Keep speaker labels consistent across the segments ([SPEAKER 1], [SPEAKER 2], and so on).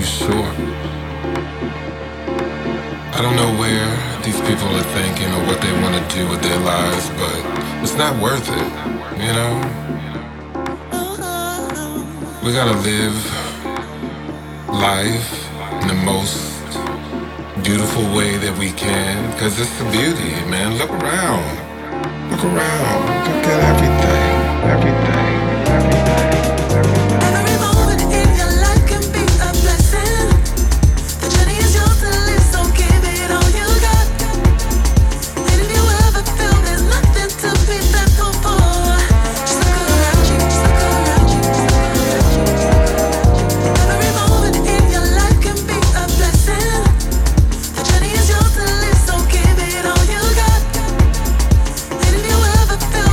[SPEAKER 1] short. I don't know where these people are thinking or what they want to do with their lives, but it's not worth it, you know? We gotta live life in the most beautiful way that we can, because it's the beauty, man. Look around. Look around. Look at everything. Everything. Everything. Everything.
[SPEAKER 2] Every moment in your life can be a blessing. The journey is yours to live, so give it all you got. And if you ever feel there's nothing to be thankful for, just look around you, just look around you, just look around you. Every moment in your life can be a blessing. The journey is yours to live, so give it all you got. And if you ever feel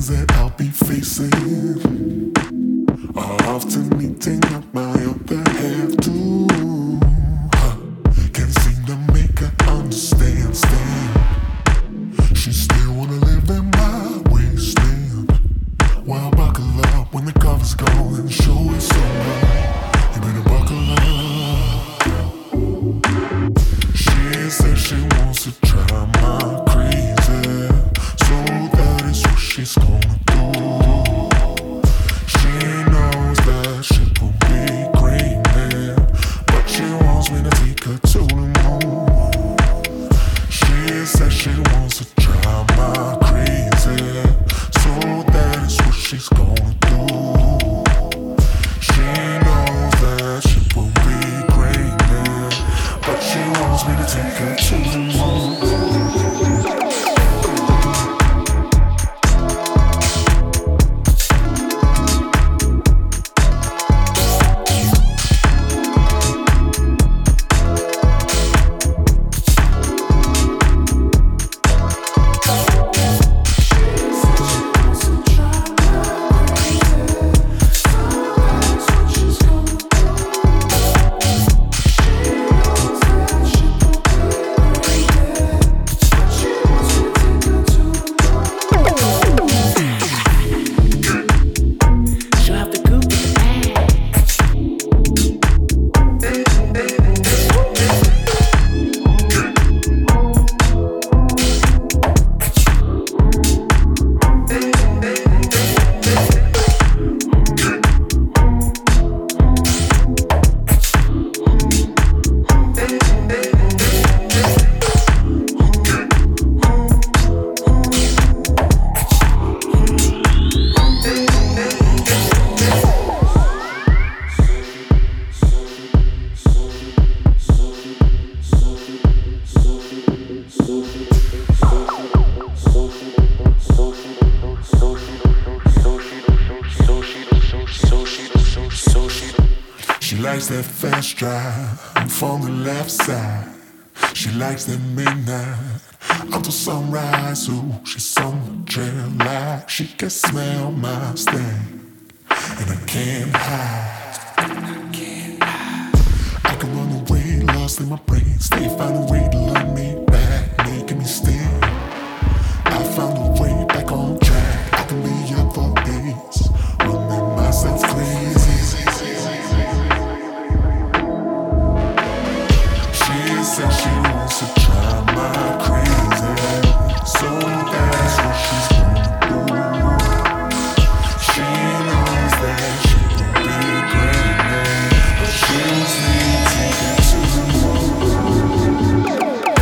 [SPEAKER 3] that I'll be facing are often meeting up my other half too. Can't seem to make her understand. She still wanna live in my wasteland. Well, buckle up when the cover's gone and the show is over. You better buckle up. She says she wants to try my crazy, so that is what she's gonna do. She knows that shit will be great, man, but she wants me to take her to the moon. She says she wants to try my crazy, so that is what she's gonna do. She knows that shit will be great, man, but she wants me to take her to the moon. That fast drive from the left side. She likes the midnight until sunrise. Ooh, she's on the trail like she can smell my stank, and I can't hide. I can run away, lost in my brain. Stay, find a way to love me back, making me stay. I found a way back on track. I can be up for days, running myself crazy. Said she wants to try my crazy, so that's what she's gonna do. She knows that she will be great, but she wants me to take it to the moon.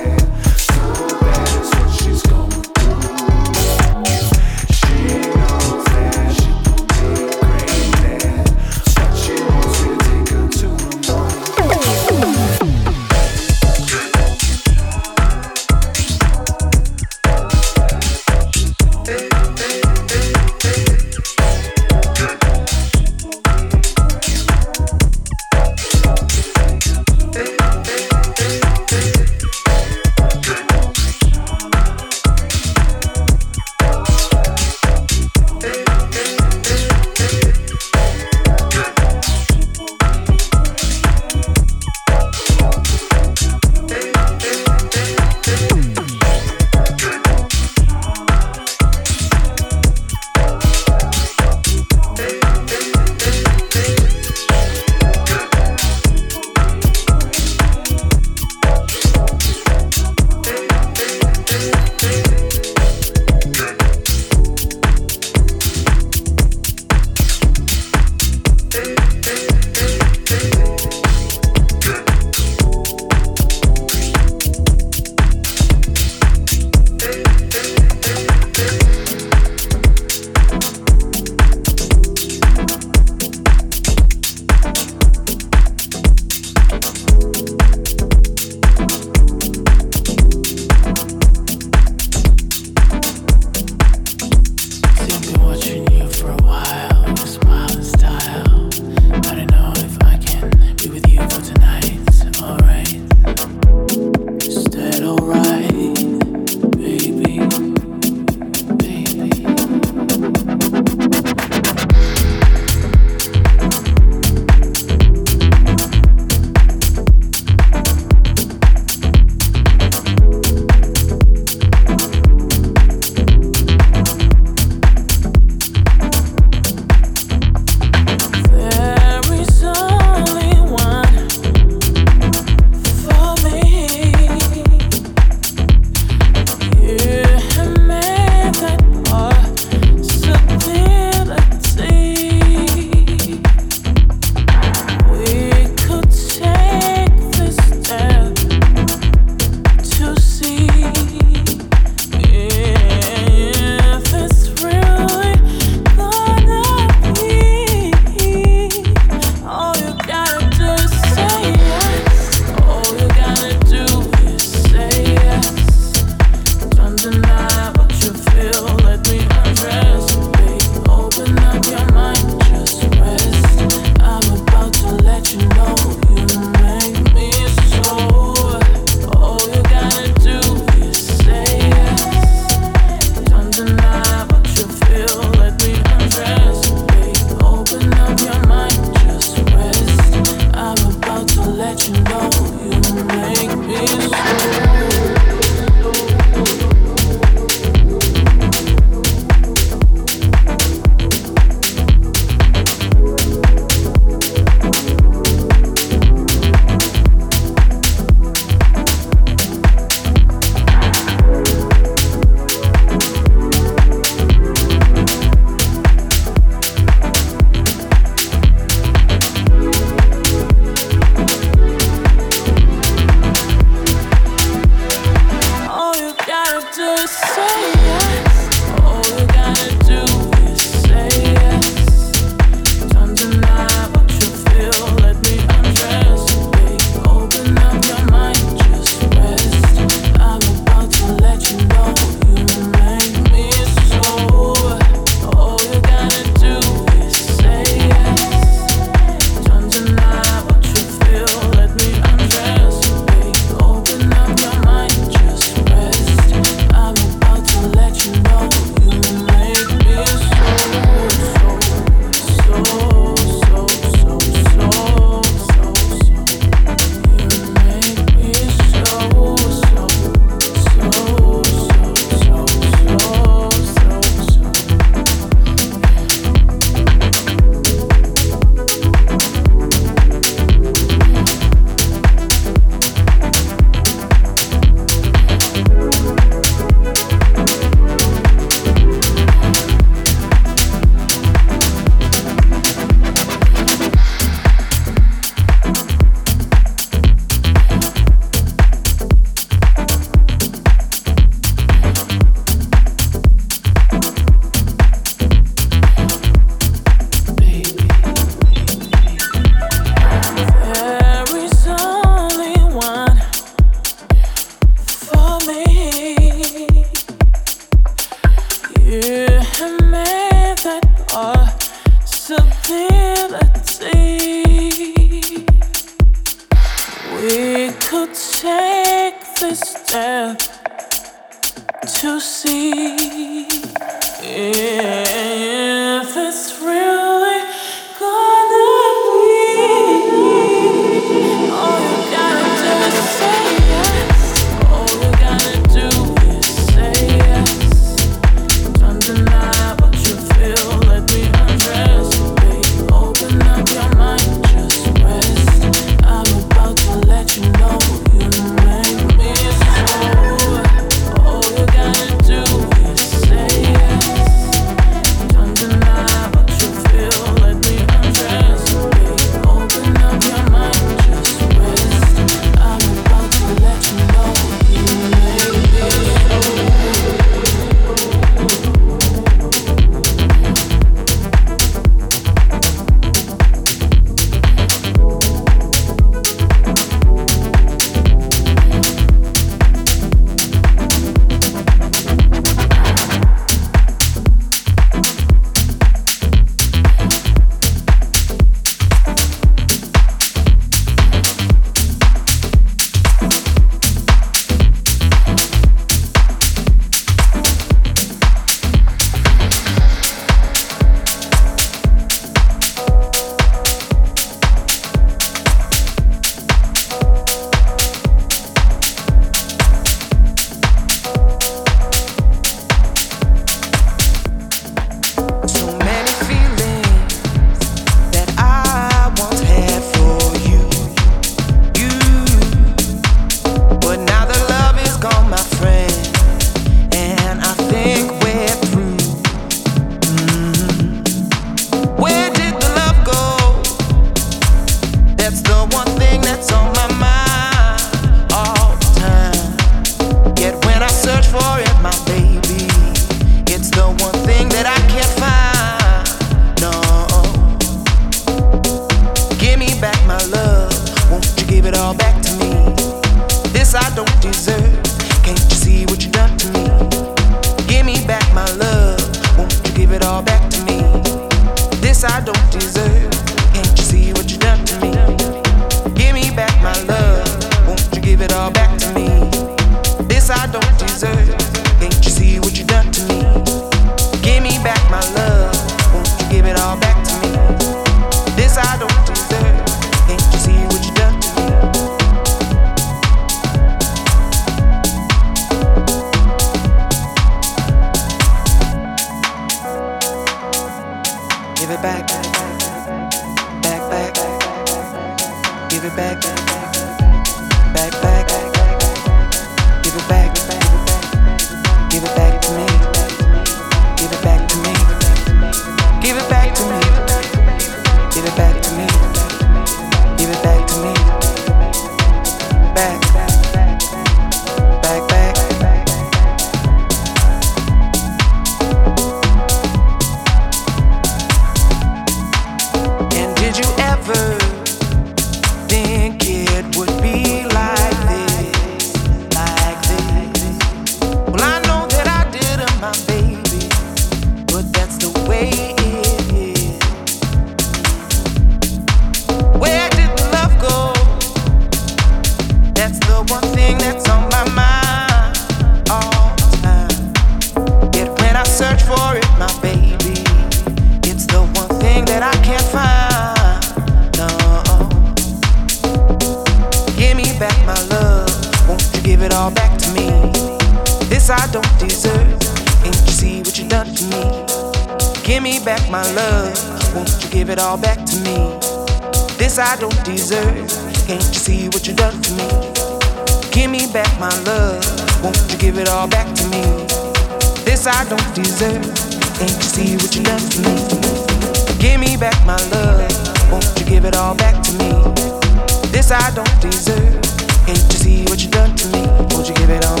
[SPEAKER 4] I don't deserve. Can't you see what you done to me? Won't you give it all